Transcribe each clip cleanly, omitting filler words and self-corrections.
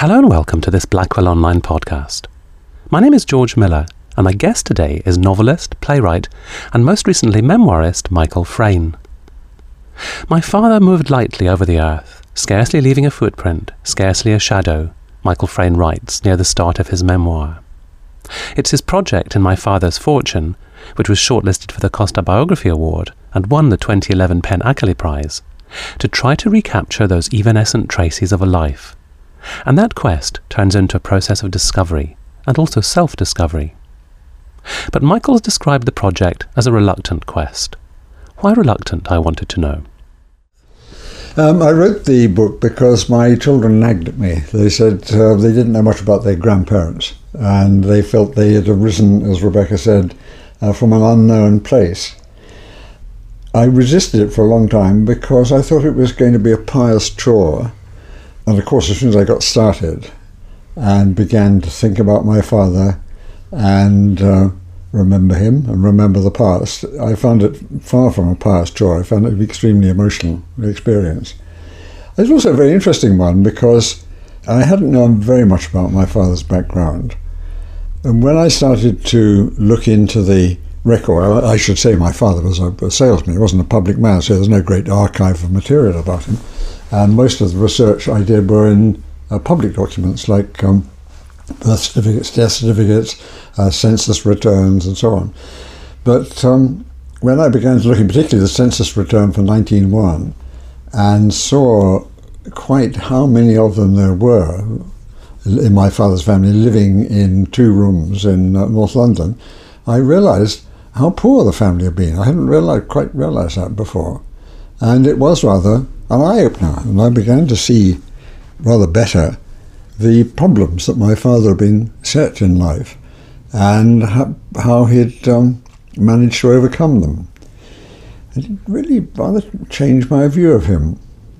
Hello and welcome to this Blackwell Online podcast. My name is George Miller, and my guest today is novelist, playwright, and most recently memoirist Michael Frayn. My father moved lightly over the earth, scarcely leaving a footprint, scarcely a shadow, Michael Frayn writes near the start of his memoir. It's his project in My Father's Fortune, which was shortlisted for the Costa Biography Award and won the 2011 PEN Ackerley Prize, to try to recapture those evanescent traces of a life. And that quest turns into a process of discovery, and also self-discovery. But Michael's described the project as a reluctant quest. Why reluctant, I wanted to know. I wrote the book because my children nagged at me. They said they didn't know much about their grandparents, and they felt they had arisen, as Rebecca said, from an unknown place. I resisted it for a long time because I thought it was going to be a pious chore. And of course, as soon as I got started and began to think about my father and remember him and remember the past, I found it far from a pious chore. I found it an extremely emotional experience. It was also a very interesting one because I hadn't known very much about my father's background. And when I started to look into the record, I should say my father was a salesman, he wasn't a public man, so there's no great archive of material about him. And most of the research I did were in public documents like birth certificates, death certificates, census returns, and so on. But when I began to look in particularly the census return for 1901 and saw quite how many of them there were in my father's family living in 2 rooms in North London, I realised how poor the family had been. I hadn't quite realised that before. And it was rather an eye-opener, and I began to see rather better the problems that my father had been set in life and how he'd managed to overcome them. It really rather changed my view of him.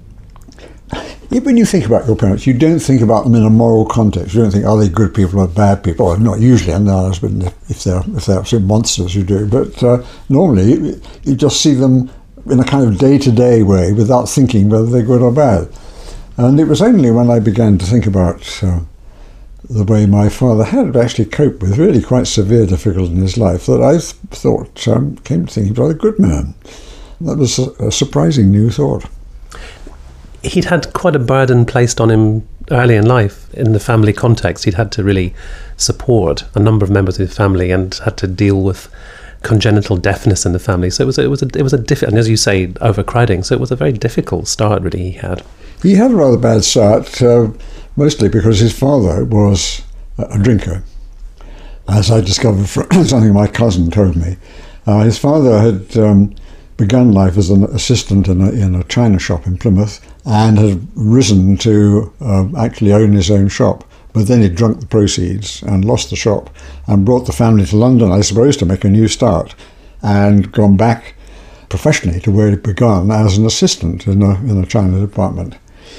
When you think about your parents, you don't think about them in a moral context. You don't think, are they good people or bad people? Well, not usually, and if they're absolute monsters, you do. But normally, you just see them in a kind of day-to-day way without thinking whether they're good or bad. And it was only when I began to think about the way my father had actually coped with really quite severe difficulty in his life that I thought, came to think he was a good man. That was a surprising new thought. He'd had quite a burden placed on him early in life in the family context. He'd had to really support a number of members of his family and had to deal with congenital deafness in the family. So it was a difficult, and as you say, overcrowding. So it was a very difficult start really he had. He had a rather bad start, mostly because his father was a drinker, as I discovered from something my cousin told me. His father had begun life as an assistant in a china shop in Plymouth and had risen to actually own his own shop. But then he drunk the proceeds and lost the shop and brought the family to London, I suppose, to make a new start, and gone back professionally to where he began as an assistant in a China department.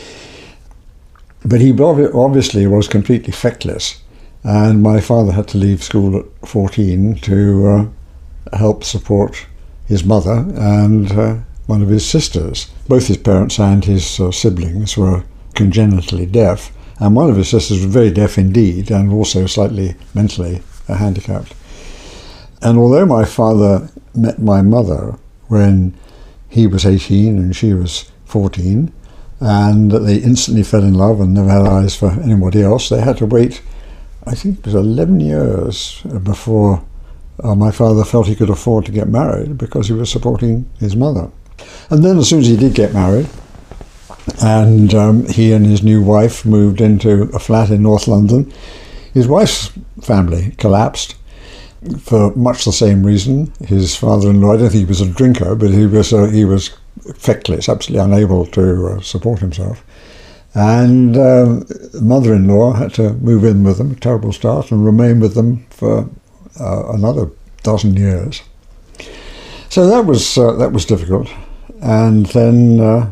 But he obviously was completely feckless, and my father had to leave school at 14 to help support his mother and one of his sisters. Both his parents and his siblings were congenitally deaf, and one of his sisters was very deaf indeed and also slightly mentally handicapped. And although my father met my mother when he was 18 and she was 14, and they instantly fell in love and never had eyes for anybody else, they had to wait, I think it was 11 years before my father felt he could afford to get married because he was supporting his mother. And then as soon as he did get married, and he and his new wife moved into a flat in North London, his wife's family collapsed for much the same reason. His father-in-law, I don't think he was a drinker, but he was feckless, absolutely unable to support himself. And mother-in-law had to move in with them, a terrible start, and remain with them for another 12 years. So that was difficult. And then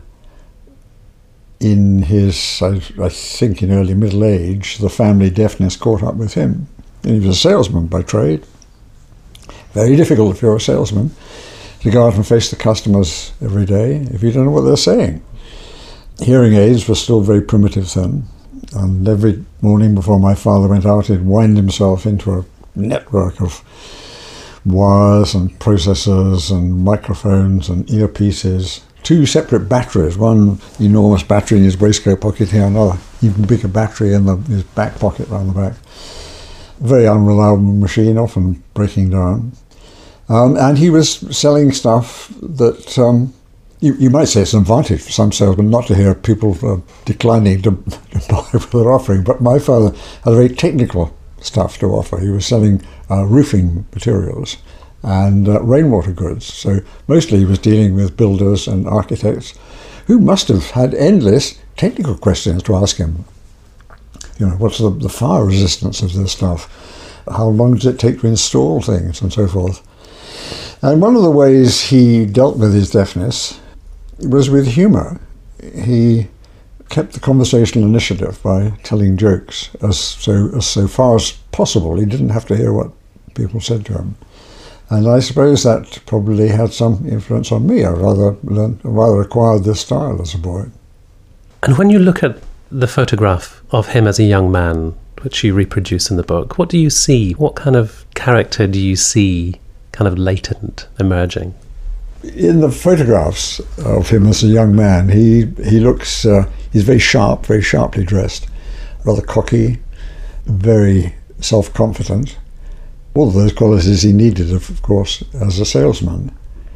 in his, I think in early middle age, the family deafness caught up with him. And he was a salesman by trade. Very difficult if you're a salesman to go out and face the customers every day if you don't know what they're saying. Hearing aids were still very primitive then, And every morning before my father went out, he'd wind himself into a network of wires and processors and microphones and earpieces. 2 separate batteries, one enormous battery in his waistcoat pocket here, another even bigger battery in his back pocket round the back. Very unreliable machine, often breaking down. And he was selling stuff that you might say it's an advantage for some salesmen not to hear people declining to buy what they're offering. But my father had very technical stuff to offer. He was selling roofing materials and rainwater goods. So mostly he was dealing with builders and architects who must have had endless technical questions to ask him. You know, what's the fire resistance of this stuff? How long does it take to install things and so forth? And one of the ways he dealt with his deafness was with humour. He kept the conversational initiative by telling jokes so far as possible. He didn't have to hear what people said to him. And I suppose that probably had some influence on me. I rather acquired this style as a boy. And when you look at the photograph of him as a young man, which you reproduce in the book, what do you see? What kind of character do you see kind of latent emerging? In the photographs of him as a young man, he looks, he's very sharp, very sharply dressed, rather cocky, very self-confident. All of those qualities he needed, of course, as a salesman.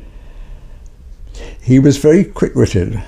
He was very quick-witted,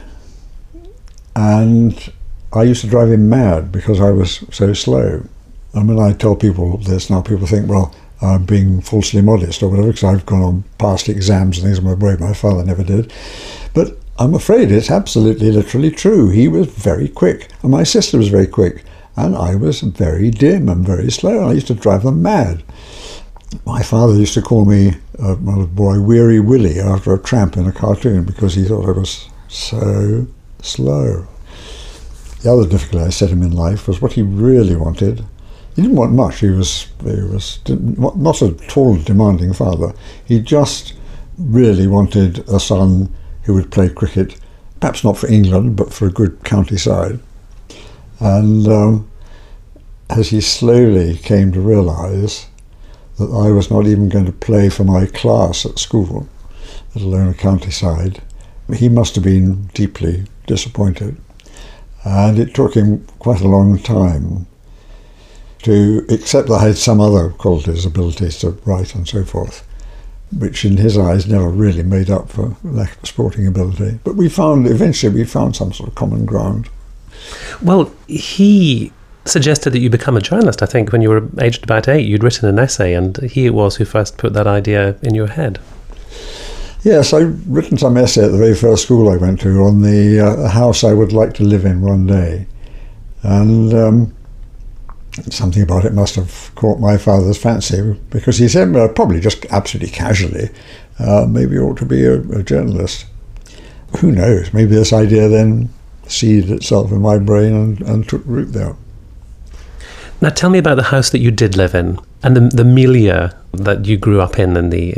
and I used to drive him mad because I was so slow. And when I tell people this now, people think, well, I'm being falsely modest or whatever, because I've gone on past exams and things my way my father never did. But I'm afraid it's absolutely literally true. He was very quick, and my sister was very quick, and I was very dim and very slow, and I used to drive them mad. My father used to call me, when I was a boy, Weary Willie after a tramp in a cartoon because he thought I was so slow. The other difficulty I set him in life was what he really wanted. He didn't want much. He was not at all a demanding father. He just really wanted a son who would play cricket, perhaps not for England, but for a good county side. And as he slowly came to realise that I was not even going to play for my class at school, let alone a county side, he must have been deeply disappointed. And it took him quite a long time to accept that I had some other qualities, abilities to write and so forth, which in his eyes never really made up for lack of sporting ability. But eventually we found some sort of common ground. Well, he suggested that you become a journalist, I think, when you were aged about 8. You'd written an essay, and he it was who first put that idea in your head. Yes, I'd written some essay at the very first school I went to on the house I would like to live in one day. And something about it must have caught my father's fancy, because he said, probably just absolutely casually, maybe you ought to be a journalist. Who knows, maybe this idea then seeded itself in my brain and took root there. Now tell me about the house that you did live in and the milieu that you grew up in the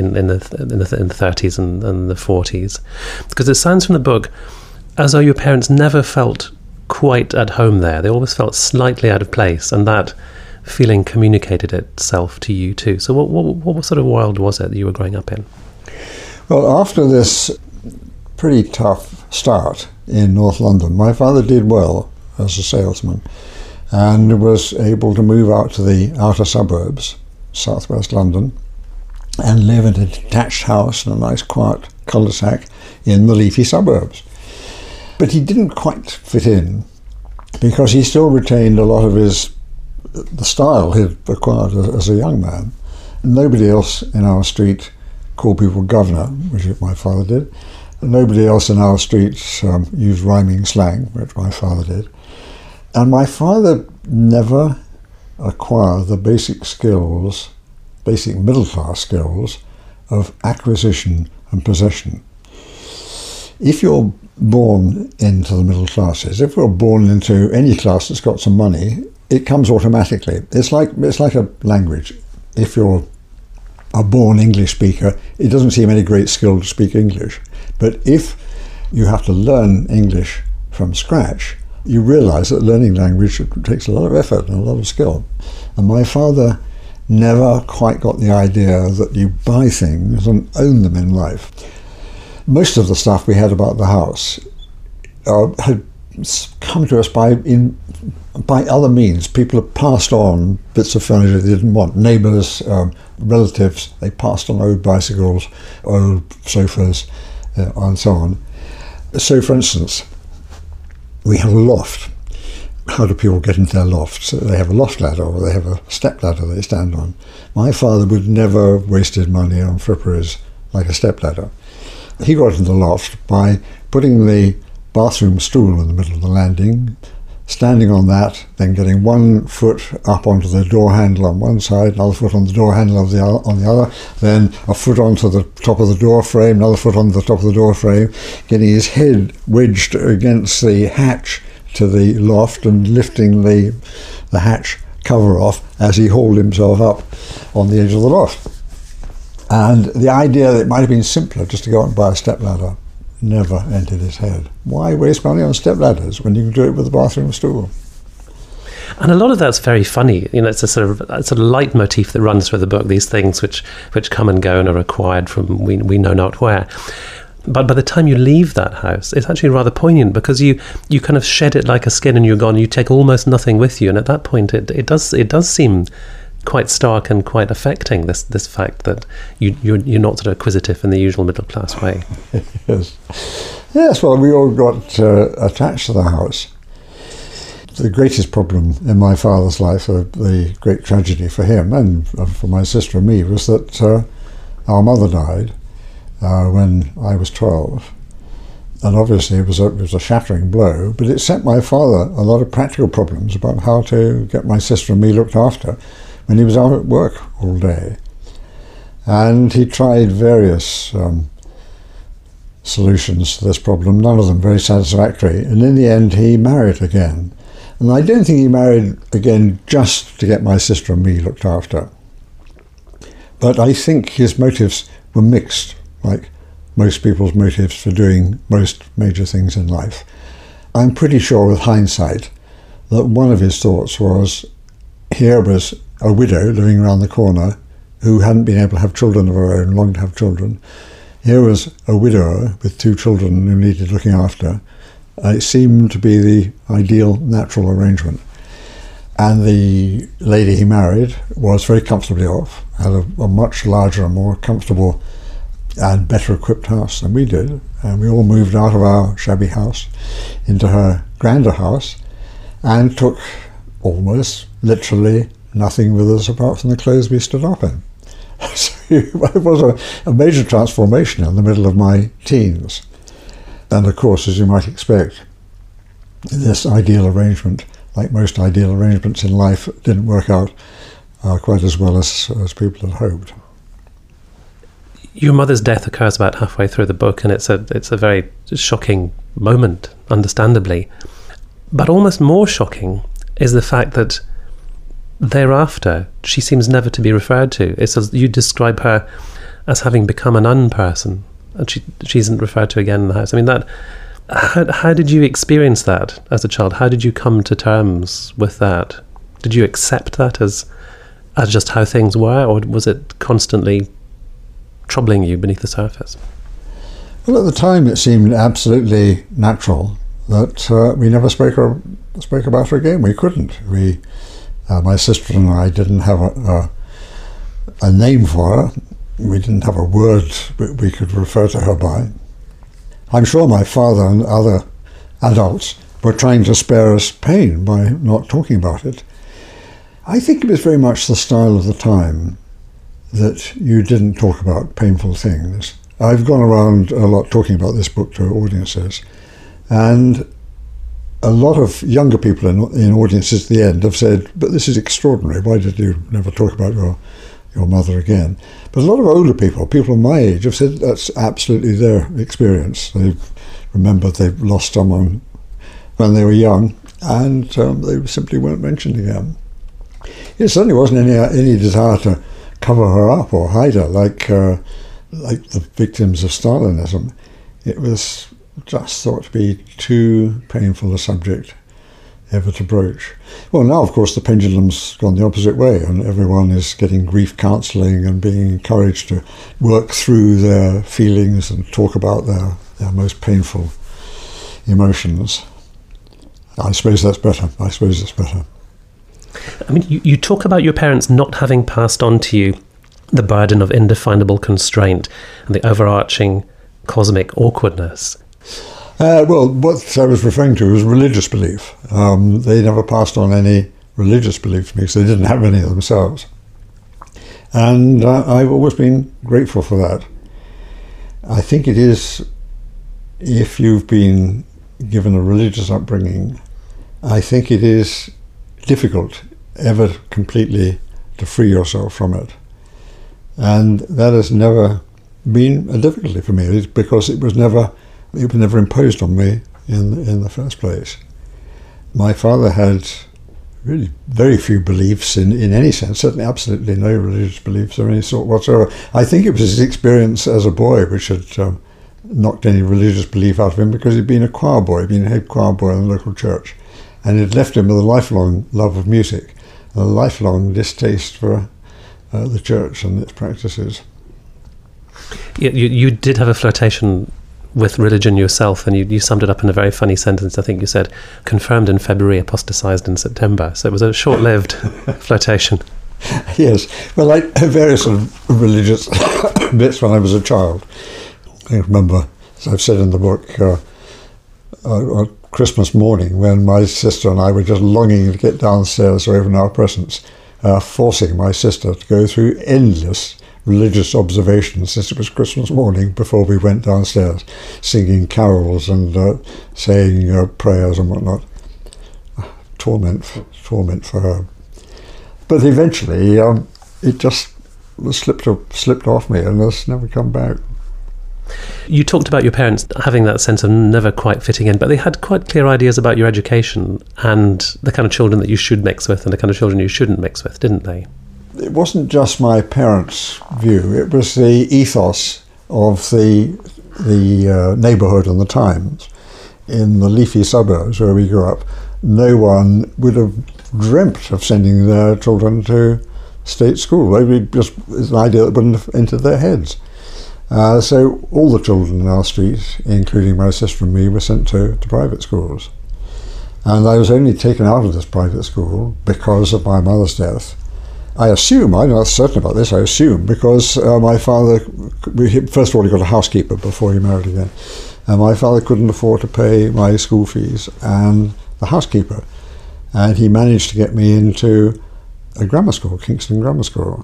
30s and the 40s, because it sounds from the book as though your parents never felt quite at home there. They always felt slightly out of place, and that feeling communicated itself to you too. So what sort of world was it that you were growing up in? Well, after this pretty tough start in North London, my father did well as a salesman and was able to move out to the outer suburbs, southwest London, and live in a detached house in a nice quiet cul-de-sac in the leafy suburbs. But he didn't quite fit in because he still retained a lot of the style he'd acquired as a young man. Nobody else in our street called people governor, which my father did. Nobody else in our streets used rhyming slang, which my father did. And my father never acquired the basic skills, basic middle-class skills of acquisition and possession. If you're born into the middle classes, if you're born into any class that's got some money, it comes automatically. It's like a language. If you're a born English speaker, it doesn't seem any great skill to speak English. But if you have to learn English from scratch, You realise that learning language takes a lot of effort and a lot of skill. And my father never quite got the idea that you buy things and own them in life. Most of the stuff we had about the house had come to us by other means. People had passed on bits of furniture they didn't want. Neighbours, relatives, they passed on old bicycles, old sofas, and so on. So, for instance, we have a loft. How do people get into their lofts? They have a loft ladder or they have a step ladder they stand on. My father would never have wasted money on fripperies like a step ladder. He got into the loft by putting the bathroom stool in the middle of the landing, standing on that, then getting 1 foot up onto the door handle on one side, another foot on the door handle on the other, then a foot onto the top of the door frame, another foot on the top of the door frame, getting his head wedged against the hatch to the loft and lifting the hatch cover off as he hauled himself up on the edge of the loft. And the idea that it might have been simpler just to go out and buy a stepladder never entered his head. Why waste money on stepladders when you can do it with a bathroom stool? And a lot of that's very funny. It's a sort of leitmotif that runs through the book, these things which come and go and are acquired from we know not where. But by the time you leave that house, it's actually rather poignant because you kind of shed it like a skin and you're gone. You take almost nothing with you. And at that point, it does seem quite stark and quite affecting, this fact that you're not sort of acquisitive in the usual middle class way. Yes, well, we all got attached to the house. The greatest problem in my father's life, the great tragedy for him and for my sister and me, was that our mother died when I was 12. And obviously it was a shattering blow, but it set my father a lot of practical problems about how to get my sister and me looked after when he was out at work all day. And he tried various solutions to this problem, none of them very satisfactory, and in the end he married again. And I don't think he married again just to get my sister and me looked after. But I think his motives were mixed, like most people's motives for doing most major things in life. I'm pretty sure with hindsight that one of his thoughts was, here was a widow living around the corner who hadn't been able to have children of her own, longed to have children. Here was a widower with 2 children who needed looking after. It seemed to be the ideal natural arrangement. And the lady he married was very comfortably off, had a much larger and more comfortable and better equipped house than we did. And we all moved out of our shabby house into her grander house and took almost literally nothing with us apart from the clothes we stood up in. So it was a major transformation in the middle of my teens. And of course, as you might expect, this ideal arrangement, like most ideal arrangements in life, didn't work out quite as well as people had hoped. Your mother's death occurs about halfway through the book, and it's a very shocking moment, understandably. But almost more shocking is the fact that thereafter she seems never to be referred to. It's as you describe her as having become an unperson, and she isn't referred to again in the house. I mean, that. How did you experience that as a child? How did you come to terms with that? Did you accept that as just how things were, or was it constantly troubling you beneath the surface? Well, at the time it seemed absolutely natural that we never spoke about her again. We couldn't. My sister and I didn't have a name for her. We didn't have a word we could refer to her by. I'm sure my father and other adults were trying to spare us pain by not talking about it. I think it was very much the style of the time that you didn't talk about painful things. I've gone around a lot talking about this book to audiences, and a lot of younger people in audiences at the end have said, but this is extraordinary, why did you never talk about your mother again? But a lot of older people my age, have said that's absolutely their experience. They've remembered they've lost someone when they were young, and they simply weren't mentioned again. It certainly wasn't any desire to cover her up or hide her like the victims of Stalinism. It was just thought to be too painful a subject ever to broach. Well, now, of course, the pendulum's gone the opposite way, and everyone is getting grief counselling and being encouraged to work through their feelings and talk about their most painful emotions. I suppose that's better. I suppose it's better. I mean, you talk about your parents not having passed on to you the burden of indefinable constraint and the overarching cosmic awkwardness. Well, what I was referring to was religious belief. They never passed on any religious belief to me because they didn't have any themselves. And I've always been grateful for that. I think it is, if you've been given a religious upbringing, I think it is difficult ever completely to free yourself from it. And that has never been a difficulty for me, because it was never imposed on me in the first place. My father had really very few beliefs in any sense, certainly absolutely no religious beliefs of any sort whatsoever. I think it was his experience as a boy which had knocked any religious belief out of him, because he'd been a choir boy, he'd been a head choir boy in the local church, and it left him with a lifelong love of music, a lifelong distaste for the church and its practices. You did have a flirtation with religion yourself, and you summed it up in a very funny sentence. I think you said, confirmed in February, apostatized in September. So it was a short-lived flirtation. Yes. Well, I had various sort of religious bits when I was a child. I remember, as I've said in the book, on Christmas morning, when my sister and I were just longing to get downstairs to open our presents, forcing my sister to go through endless religious observations since it was Christmas morning before we went downstairs, singing carols and saying prayers and whatnot. Torment for her. But eventually it just slipped off me and has never come back. You talked about your parents having that sense of never quite fitting in, but they had quite clear ideas about your education and the kind of children that you should mix with and the kind of children you shouldn't mix with, didn't they? It wasn't just my parents' view, it was the ethos of the neighbourhood and the times. In the leafy suburbs where we grew up, no one would have dreamt of sending their children to state school. It was an idea that wouldn't have entered their heads. So all the children in our street, including my sister and me, were sent to private schools. And I was only taken out of this private school because of my mother's death. I assume, I'm not certain about this, I assume, because my father, first of all, he got a housekeeper before he married again. And my father couldn't afford to pay my school fees and the housekeeper. And he managed to get me into a grammar school, Kingston Grammar School.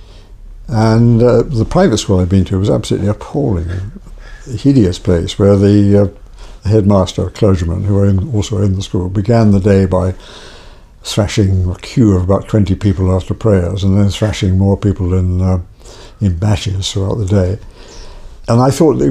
And the private school I'd been to was absolutely appalling, a hideous place where the headmaster, clergyman, who were also in the school, began the day by thrashing a queue of about 20 people after prayers, and then thrashing more people in batches throughout the day. And I thought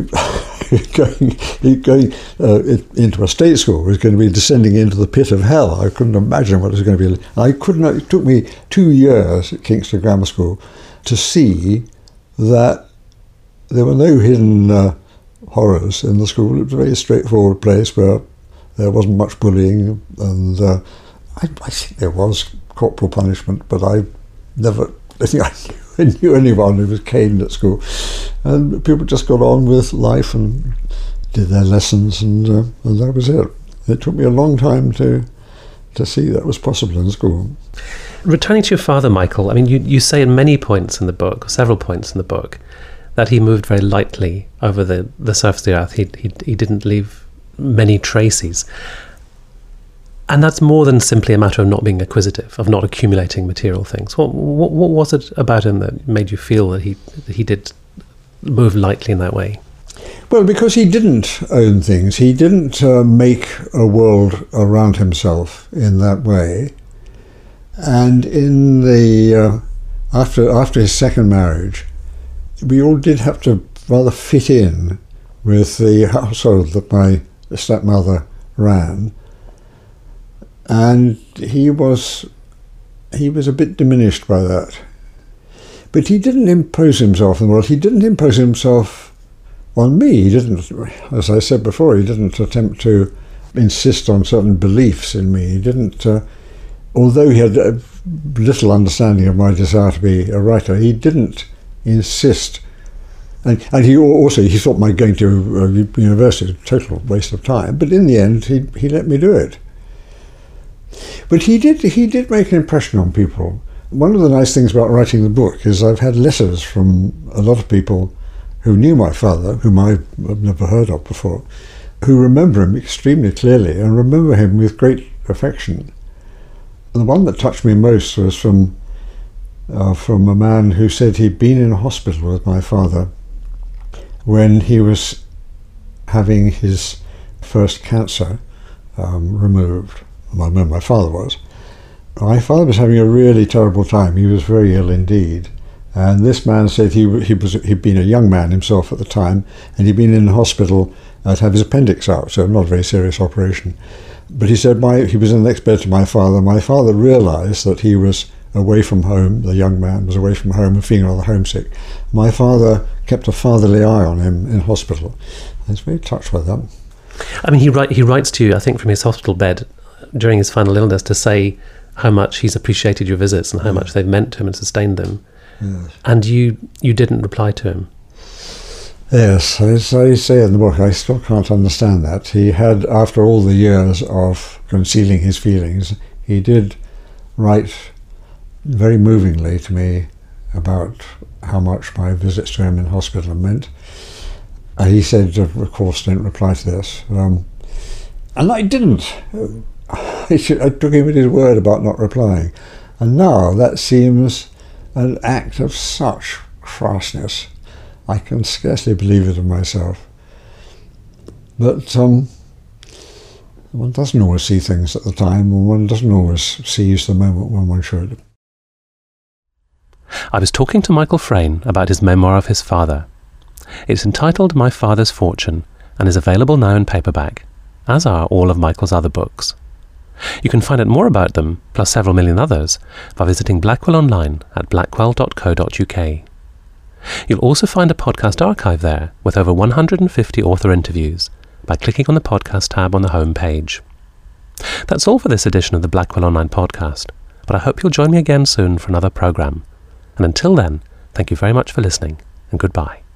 going into a state school was going to be descending into the pit of hell. I couldn't imagine what it was going to be. It took me 2 years at Kingston Grammar School to see that there were no hidden horrors in the school. It was a very straightforward place where there wasn't much bullying, and I think there was corporal punishment, but I think I knew anyone who was caned at school. And people just got on with life and did their lessons, and that was it. It took me a long time to see that was possible in school. Returning to your father, Michael, I mean, you say in many points in the book, several points in the book, that he moved very lightly over the surface of the earth. He didn't leave many traces. And that's more than simply a matter of not being acquisitive, of not accumulating material things. What was it about him that made you feel that he did move lightly in that way? Well, because he didn't own things. He didn't make a world around himself in that way. And in the after his second marriage, we all did have to rather fit in with the household that my stepmother ran. And he was a bit diminished by that. But he didn't impose himself in the world. He didn't impose himself on me. He didn't, as I said before, he didn't attempt to insist on certain beliefs in me. He didn't, although he had little understanding of my desire to be a writer, he didn't insist. And he thought my going to university was a total waste of time. But in the end, he let me do it. But he did make an impression on people. One of the nice things about writing the book is I've had letters from a lot of people who knew my father, whom I've never heard of before, who remember him extremely clearly and remember him with great affection. And the one that touched me most was from a man who said he'd been in a hospital with my father when he was having his first cancer removed. Well, when my father was. My father was having a really terrible time. He was very ill indeed. And this man said he'd been a young man himself at the time, and he'd been in the hospital to have his appendix out, so not a very serious operation. But he said he was in the next bed to my father. My father realised that he was away from home, the young man was away from home and feeling rather homesick. My father kept a fatherly eye on him in hospital. I was very touched by that. I mean, he writes to you, I think, from his hospital bed during his final illness to say how much he's appreciated your visits and how much they've meant to him and sustained them. Yes. And you didn't reply to him. Yes, as I say in the book, I still can't understand that. He had, after all the years of concealing his feelings, he did write very movingly to me about how much my visits to him in hospital meant. He said, of course, don't reply to this. And I didn't. I took him at his word about not replying. And now that seems an act of such crassness. I can scarcely believe it of myself. But one doesn't always see things at the time, and one doesn't always seize the moment when one should. I was talking to Michael Frayn about his memoir of his father. It's entitled My Father's Fortune and is available now in paperback, as are all of Michael's other books. You can find out more about them, plus several million others, by visiting Blackwell online at blackwell.co.uk. You'll also find a podcast archive there with over 150 author interviews by clicking on the podcast tab on the home page. That's all for this edition of the Blackwell Online podcast, but I hope you'll join me again soon for another programme. And until then, thank you very much for listening, and goodbye.